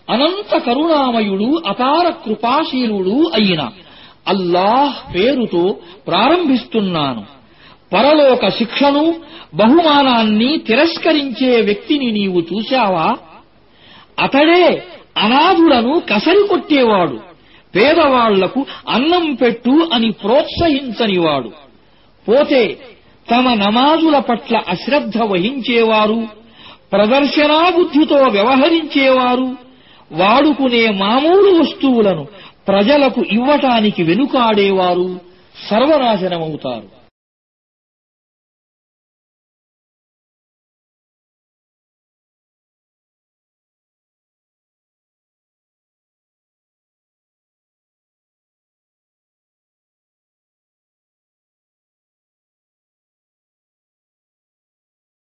అనంత కరుణామయుడు అపార కృపాశీలుడు అయిన అల్లాహ్ పేరుతో ప్రారంభిస్తున్నాను. పరలోక శిక్షను బహుమానాన్ని తిరస్కరించే వ్యక్తిని నీవు చూశావా? అతడే అనాథులను కసరికొట్టేవాడు, పేదవాళ్లకు అన్నం పెట్టు అని ప్రోత్సహించనివాడు. పోతే తమ నమాజుల పట్ల అశ్రద్ధ వహించేవారు, ప్రదర్శనాబుద్ధితో వ్యవహరించేవారు, వాడుకునే మామూలు వస్తువులను ప్రజలకు ఇవ్వటానికి వెనుకాడేవారు సర్వనాశనమవుతారు.